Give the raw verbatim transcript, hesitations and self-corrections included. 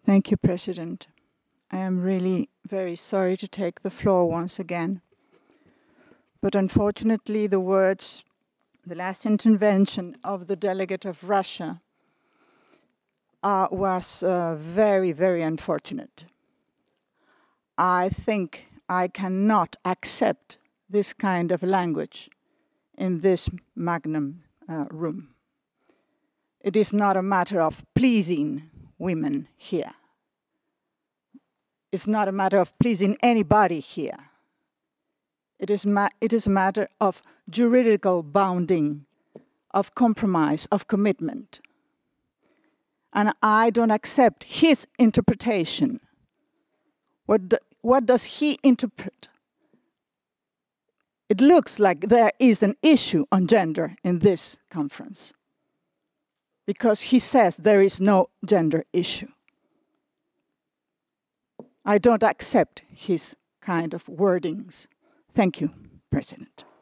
Thank you, President. I am really very sorry to take the floor once again. But unfortunately, the words, the last intervention of the delegate of Russia uh, was uh, very, very unfortunate. I think I cannot accept this kind of language in this Magnum uh, room. It is not a matter of pleasing women here. It's not a matter of pleasing anybody here. It is, it is a matter of juridical bounding, of compromise, of commitment. And I don't accept his interpretation. What, do, what does he interpret? It looks like there is an issue on gender in this conference, because he says there is no gender issue. I don't accept his kind of wordings. Thank you, President.